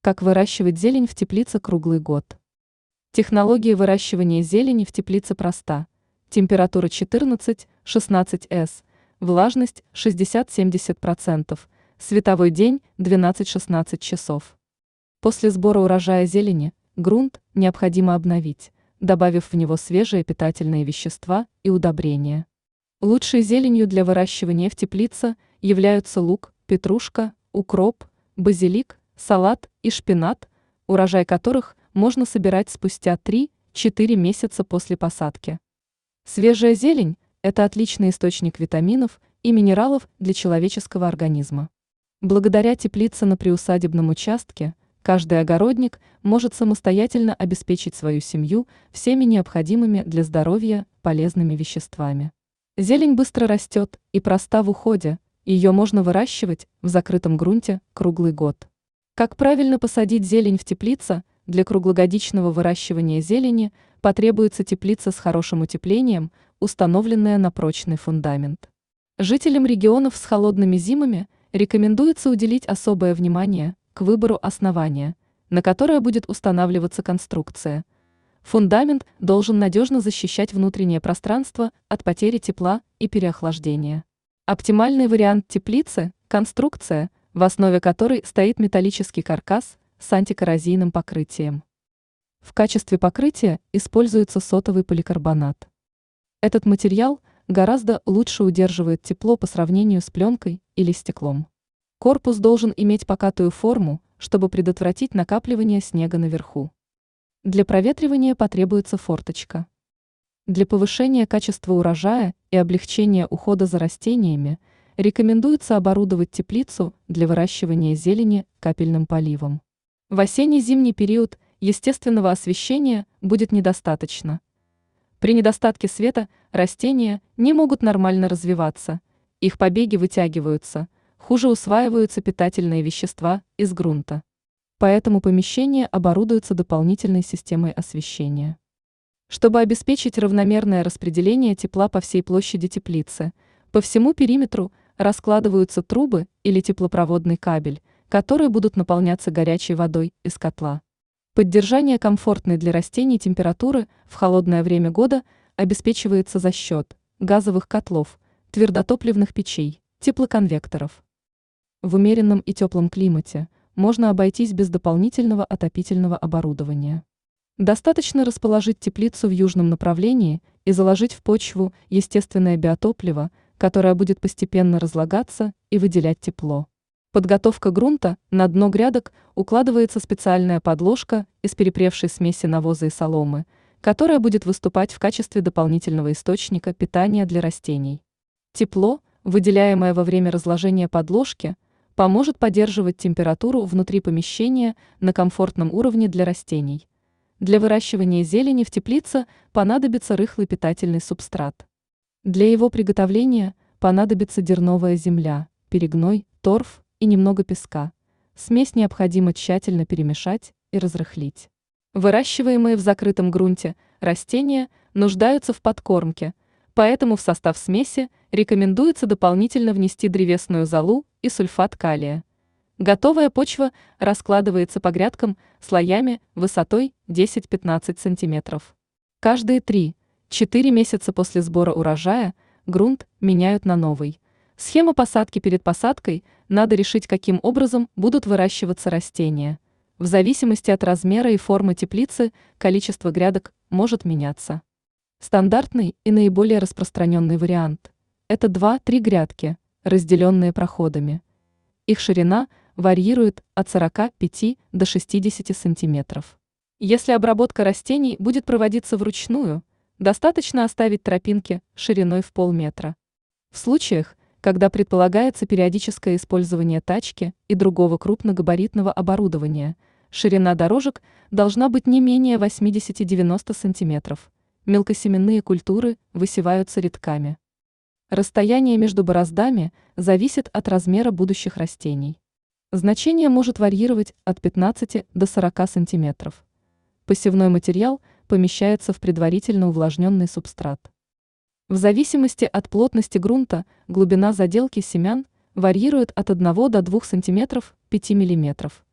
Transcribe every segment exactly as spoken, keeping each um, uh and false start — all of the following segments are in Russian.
Как выращивать зелень в теплице круглый год? Технология выращивания зелени в теплице проста. Температура четырнадцать-шестнадцать градусов, влажность шестьдесят-семьдесят процентов, световой день двенадцать-шестнадцать часов. После сбора урожая зелени грунт необходимо обновить, добавив в него свежие питательные вещества и удобрения. Лучшей зеленью для выращивания в теплице являются лук, петрушка, укроп, базилик, салат и шпинат, урожай которых можно собирать спустя три-четыре месяца после посадки. Свежая зелень – это отличный источник витаминов и минералов для человеческого организма. Благодаря теплице на приусадебном участке каждый огородник может самостоятельно обеспечить свою семью всеми необходимыми для здоровья полезными веществами. Зелень быстро растет и проста в уходе, ее можно выращивать в закрытом грунте круглый год. Как правильно посадить зелень в теплице? Для круглогодичного выращивания зелени потребуется теплица с хорошим утеплением, установленная на прочный фундамент. Жителям регионов с холодными зимами рекомендуется уделить особое внимание к выбору основания, на которое будет устанавливаться конструкция. Фундамент должен надежно защищать внутреннее пространство от потери тепла и переохлаждения. Оптимальный вариант теплицы – конструкция, в основе которой стоит металлический каркас с антикоррозийным покрытием. В качестве покрытия используется сотовый поликарбонат. Этот материал гораздо лучше удерживает тепло по сравнению с пленкой или стеклом. Корпус должен иметь покатую форму, чтобы предотвратить накапливание снега наверху. Для проветривания потребуется форточка. Для повышения качества урожая и облегчения ухода за растениями рекомендуется оборудовать теплицу для выращивания зелени капельным поливом. В осенне-зимний период естественного освещения будет недостаточно. При недостатке света растения не могут нормально развиваться, их побеги вытягиваются, хуже усваиваются питательные вещества из грунта. Поэтому помещение оборудуется дополнительной системой освещения. Чтобы обеспечить равномерное распределение тепла по всей площади теплицы, по всему периметру раскладываются трубы или теплопроводный кабель, которые будут наполняться горячей водой из котла. Поддержание комфортной для растений температуры в холодное время года обеспечивается за счет газовых котлов, твердотопливных печей, теплоконвекторов. В умеренном и теплом климате можно обойтись без дополнительного отопительного оборудования. Достаточно расположить теплицу в южном направлении и заложить в почву естественное биотопливо, которое будет постепенно разлагаться и выделять тепло. Подготовка грунта: на дно грядок укладывается специальная подложка из перепревшей смеси навоза и соломы, которая будет выступать в качестве дополнительного источника питания для растений. Тепло, выделяемое во время разложения подложки, поможет поддерживать температуру внутри помещения на комфортном уровне для растений. Для выращивания зелени в теплице понадобится рыхлый питательный субстрат. Для его приготовления понадобится дерновая земля, перегной, торф и немного песка. Смесь необходимо тщательно перемешать и разрыхлить. Выращиваемые в закрытом грунте растения нуждаются в подкормке, поэтому в состав смеси рекомендуется дополнительно внести древесную золу и сульфат калия. Готовая почва раскладывается по грядкам слоями высотой десять-пятнадцать сантиметров. Каждые три-четыре месяца после сбора урожая грунт меняют на новый. Схема посадки: перед посадкой надо решить, каким образом будут выращиваться растения. В зависимости от размера и формы теплицы количество грядок может меняться. Стандартный и наиболее распространенный вариант – это два-три грядки, разделенные проходами. Их ширина варьирует от сорока пяти до шестидесяти сантиметров. Если обработка растений будет проводиться вручную, достаточно оставить тропинки шириной в полметра. В случаях, когда предполагается периодическое использование тачки и другого крупногабаритного оборудования, ширина дорожек должна быть не менее восьмидесяти-девяноста сантиметров. Мелкосеменные культуры высеваются рядками. Расстояние между бороздами зависит от размера будущих растений. Значение может варьировать от пятнадцати до сорока сантиметров. Посевной материал помещается в предварительно увлажненный субстрат. В зависимости от плотности грунта глубина заделки семян варьирует от одного до двух сантиметров, пяти миллиметров.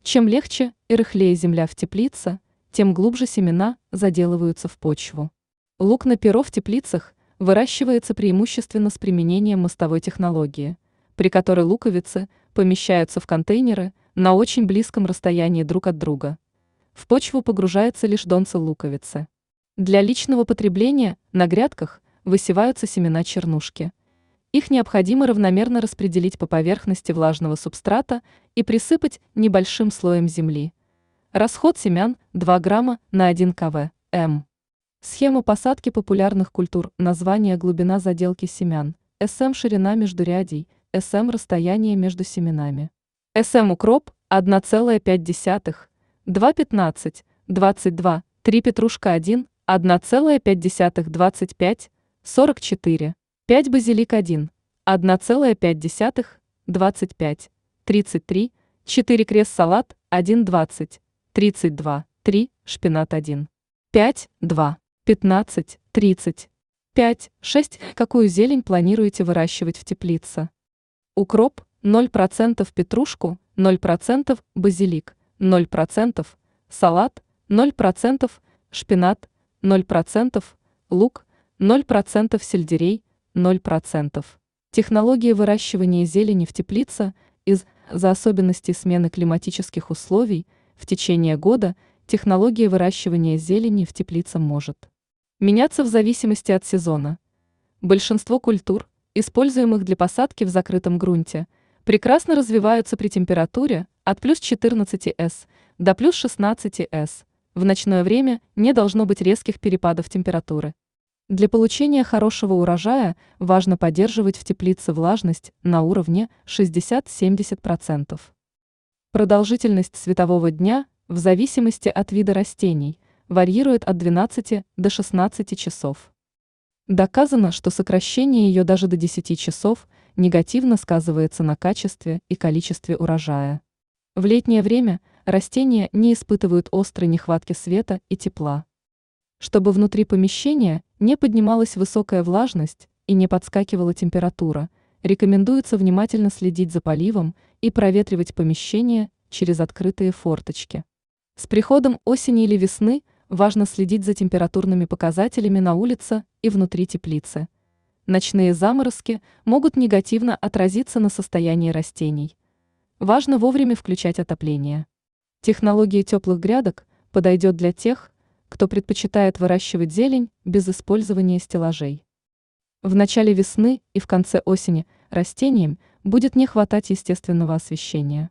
Чем легче и рыхлее земля в теплице, тем глубже семена заделываются в почву. Лук на перо в теплицах выращивается преимущественно с применением мостовой технологии, при которой луковицы помещаются в контейнеры на очень близком расстоянии друг от друга. В почву погружается лишь донце луковицы. Для личного потребления на грядках высеваются семена чернушки. Их необходимо равномерно распределить по поверхности влажного субстрата и присыпать небольшим слоем земли. Расход семян два грамма на один килограмм. Схема посадки популярных культур, название, глубина заделки семян, СМ ширина междурядий, СМ расстояние между семенами. СМ укроп одна целая пять десятых, два пятнадцать, двадцать два, три петрушка один, одна целая пять десятых, двадцать пять, сорок четыре, пять базилик один, одна целая пять десятых, двадцать пять, тридцать три, четыре крест салат один, двадцать, тридцать два, три, шпинат один, пять, два, пятнадцать, тридцать, пять, шесть. Какую зелень планируете выращивать в теплице? Укроп ноль процентов, петрушку ноль процентов, базилик ноль процентов, салат ноль процентов, шпинат ноль процентов, лук ноль процентов, сельдерей ноль процентов. Технология выращивания зелени в теплице из-за особенностей смены климатических условий в течение года технология выращивания зелени в теплице может меняться в зависимости от сезона. Большинство культур, используемых для посадки в закрытом грунте, прекрасно развиваются при температуре от плюс четырнадцати градусов до плюс шестнадцати градусов. В ночное время не должно быть резких перепадов температуры. Для получения хорошего урожая важно поддерживать в теплице влажность на уровне шестьдесят-семьдесят процентов. Продолжительность светового дня, в зависимости от вида растений, варьирует от двенадцати до шестнадцати часов. Доказано, что сокращение ее даже до десяти часов негативно сказывается на качестве и количестве урожая. В летнее время растения не испытывают острой нехватки света и тепла. Чтобы внутри помещения не поднималась высокая влажность и не подскакивала температура, рекомендуется внимательно следить за поливом и проветривать помещение через открытые форточки. С приходом осени или весны важно следить за температурными показателями на улице и внутри теплицы. Ночные заморозки могут негативно отразиться на состоянии растений. Важно вовремя включать отопление. Технология теплых грядок подойдет для тех, кто предпочитает выращивать зелень без использования стеллажей. В начале весны и в конце осени растениям будет не хватать естественного освещения.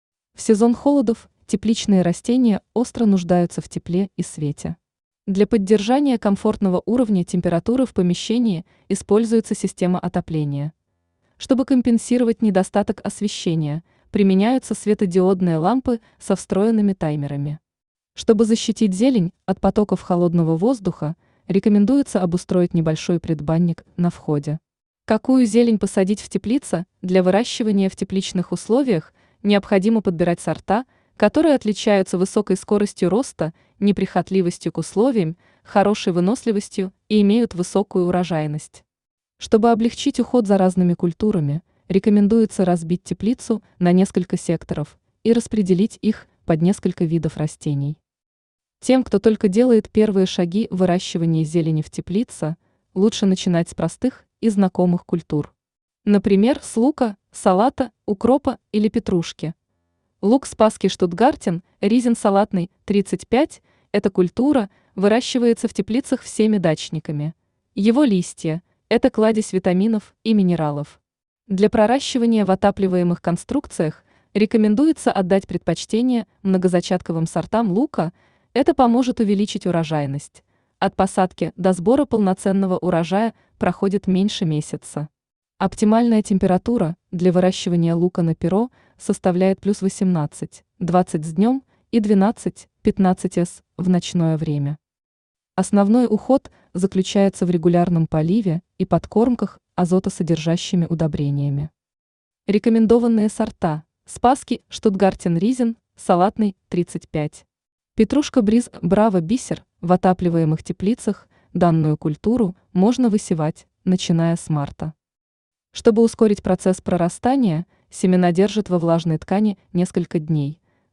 В сезон холодов тепличные растения остро нуждаются в тепле и свете. Для поддержания комфортного уровня температуры в помещении используется система отопления. Чтобы компенсировать недостаток освещения, применяются светодиодные лампы со встроенными таймерами. Чтобы защитить зелень от потоков холодного воздуха, рекомендуется обустроить небольшой предбанник на входе. Какую зелень посадить в теплице? Для выращивания в тепличных условиях необходимо подбирать сорта, которые отличаются высокой скоростью роста, неприхотливостью к условиям, хорошей выносливостью и имеют высокую урожайность. Чтобы облегчить уход за разными культурами, рекомендуется разбить теплицу на несколько секторов и распределить их под несколько видов растений. Тем, кто только делает первые шаги в выращивании зелени в теплице, лучше начинать с простых и знакомых культур. Например, с лука, салата, укропа или петрушки. Лук спасский штутгартен, ризин салатный, тридцать пять – эта культура выращивается в теплицах всеми дачниками. Его листья – это кладезь витаминов и минералов. Для проращивания в отапливаемых конструкциях рекомендуется отдать предпочтение многозачатковым сортам лука, это поможет увеличить урожайность. От посадки до сбора полноценного урожая проходит меньше месяца. Оптимальная температура для выращивания лука на перо составляет плюс восемнадцать-двадцать с днем и двенадцать-пятнадцать градусов в ночное время. Основной уход заключается в регулярном поливе и подкормках азотосодержащими удобрениями. Рекомендованные сорта: спасский штутгартен ризин, салатный тридцать пять. Петрушка бриз браво бисер. В отапливаемых теплицах данную культуру можно высевать, начиная с марта. Чтобы ускорить процесс прорастания, семена держат во влажной ткани несколько дней.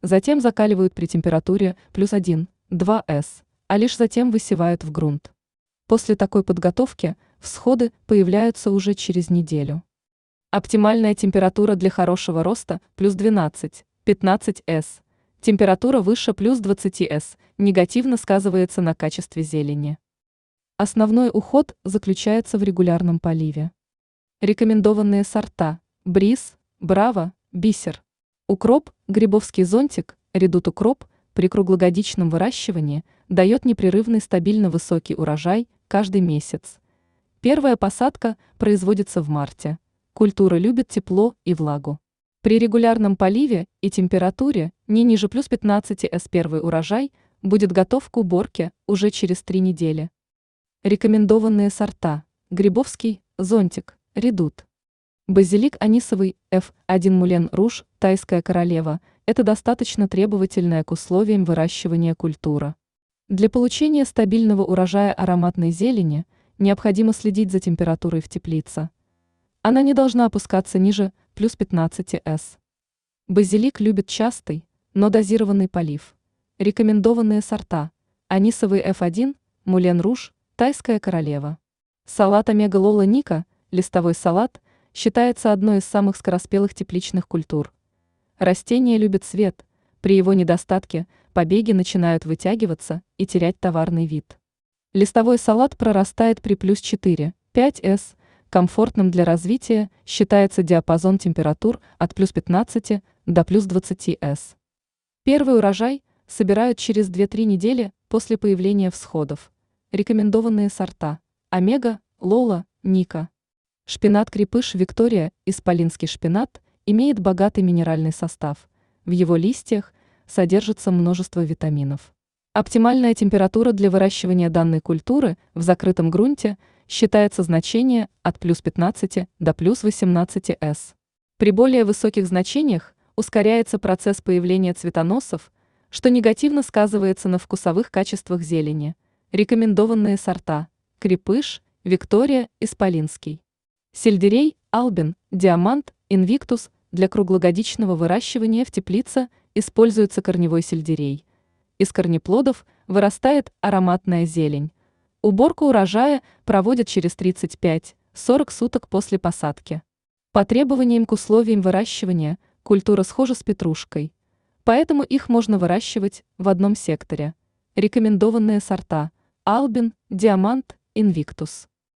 затем закаливают при температуре плюс один-два С, а лишь затем высевают в грунт. После такой подготовки всходы появляются уже через неделю. Оптимальная температура для хорошего роста плюс двенадцать-пятнадцать С. Температура выше плюс двадцать С негативно сказывается на качестве зелени. Основной уход заключается в регулярном поливе. Рекомендованные сорта: Бриз, Браво, Бисер. Укроп, грибовский зонтик, редут укроп при круглогодичном выращивании дает непрерывный стабильно высокий урожай каждый месяц. Первая посадка производится в марте. Культура любит тепло и влагу. При регулярном поливе и температуре не ниже плюс пятнадцать С первый урожай будет готов к уборке уже через три недели. Рекомендованные сорта: грибовский, зонтик, редут. Базилик анисовый эф один Мулен Руж, тайская королева – это достаточно требовательная к условиям выращивания культура. Для получения стабильного урожая ароматной зелени необходимо следить за температурой в теплице. Она не должна опускаться ниже плюс пятнадцать С. Базилик любит частый, но дозированный полив. Рекомендованные сорта: анисовый эф один, Мулен Руж, тайская королева. Салат омега лола ника, листовой салат, считается одной из самых скороспелых тепличных культур. Растение любит свет, при его недостатке побеги начинают вытягиваться и терять товарный вид. Листовой салат прорастает при плюс четыре-пять С. Комфортным для развития считается диапазон температур от плюс пятнадцати до плюс двадцати С. Первый урожай собирают через две-три недели после появления всходов. Рекомендованные сорта: омега, лола, ника. Шпинат-крепыш Виктория, исполинский шпинат, имеет богатый минеральный состав. В его листьях содержится множество витаминов. Оптимальная температура для выращивания данной культуры в закрытом грунте считается значение от плюс пятнадцати до плюс восемнадцати С. При более высоких значениях ускоряется процесс появления цветоносов, что негативно сказывается на вкусовых качествах зелени. Рекомендованные сорта: крепыш, Виктория, исполинский. Сельдерей, албин, диамант, инвиктус. Для круглогодичного выращивания в теплице используется корневой сельдерей. Из корнеплодов вырастает ароматная зелень. Уборку урожая проводят через тридцать пять-сорок суток после посадки. По требованиям к условиям выращивания культура схожа с петрушкой, поэтому их можно выращивать в одном секторе. Рекомендованные сорта: албин, диамант, инвиктус.